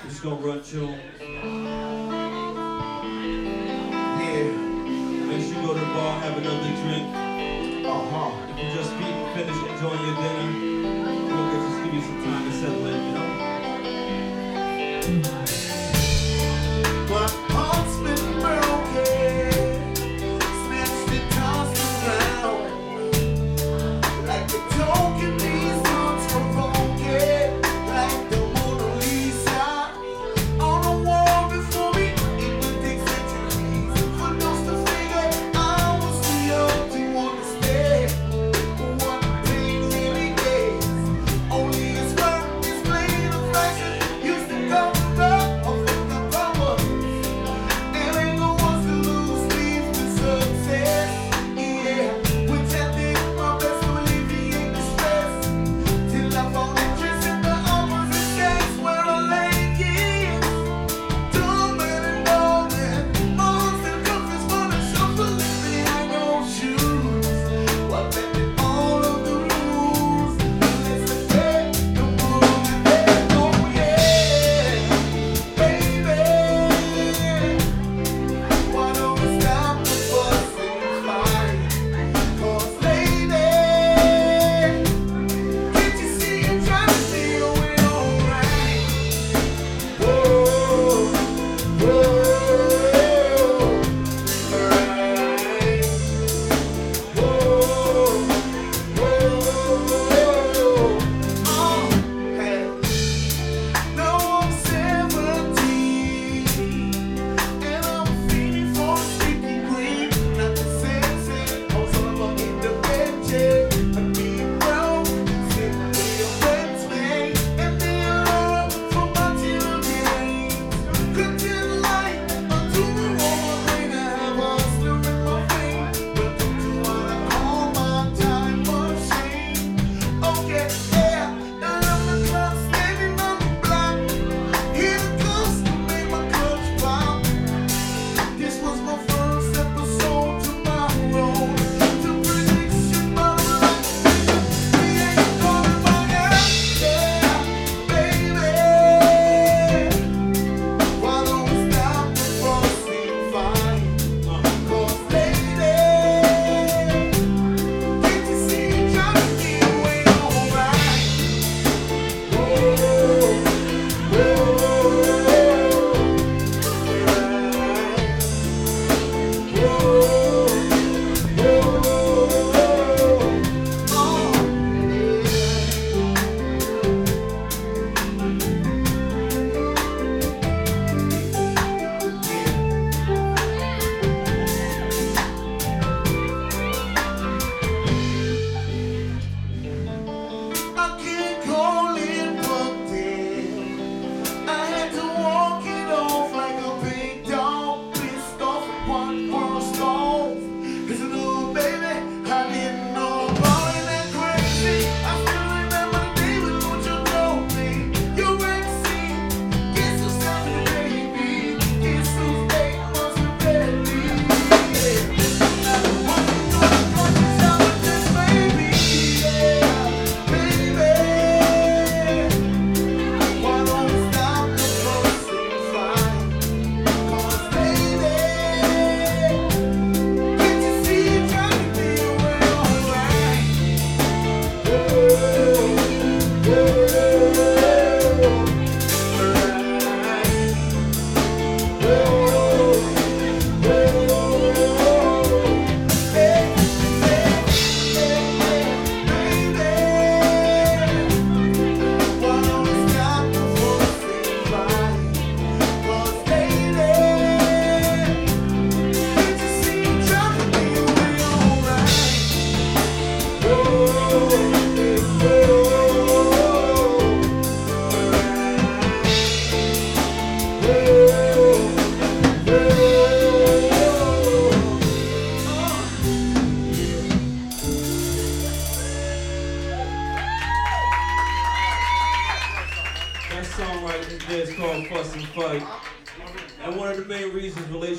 Just gonna run tune. Yeah. Make sure you go to the bar, have another drink. Uh-huh. If you just finish enjoying your dinner, we'll just give you some time to settle in, you know? My heart's been broken, snatched and tossed around, like the token these hearts were broken, like the Mona Lisa on a wall before me. It would take centuries for those to figure I was too young to understand what pain really is. Only his work displayed affection used to cover up of the power. And ain't no one's to lose sleep to success. Yeah, which I did my best to alleviate the stress. Till I found interest in the opposite sex where I lay years. Dumb and dumb and moms and comforts for the shuffling behind no shoes. While bending all of the rules. Unless I get the moon and then oh yeah, baby. Why don't we stop the fuss and fight? 'Cause lady, can't you see I'm trying to feel it alright? Whoa, whoa, alright. Whoa, whoa, hey. Now I'm 17 and I'm feeling for a sticky green. Not the sexy, I'm sort of in the bed check. I'm being broke, sitting with your friends, man. And then love for my children. Could you like unto the woman when I have a slur in my face? But don't you wanna call my time machine? Okay, yeah, and I'm the clock standing on the block. Here it comes to make my clutch pop. This was my first episode to my road to prediction, but I'm like, we ain't going back out. Yeah, baby. Why don't we stop the fussing fight? 'Cause lady, can't you see I'm trying to feel it alright? Whoa, whoa, I can't call it I had to walk it off like a big dog, pissed off at one burst off. 'Cause little baby, I didn't know about it that crazy. I still remember the day when you told me your vaccine. Guess who's having a baby? Guess whose day was the baby? Yeah. What you gonna fucking tell with this baby? Yeah, baby. Why don't we stop the fussing fight? 'Cause lady, can't you see I'm trying to feel it alright? Whoa, whoa, alright. Whoa, whoa, hey, hey, hey, baby. Why don't we stop the fussing fight? 'Cause lady, can't you see I'm trying to feel it alright? Whoa, That song right there is called Fuss and Fight. And one of the main reasons relationships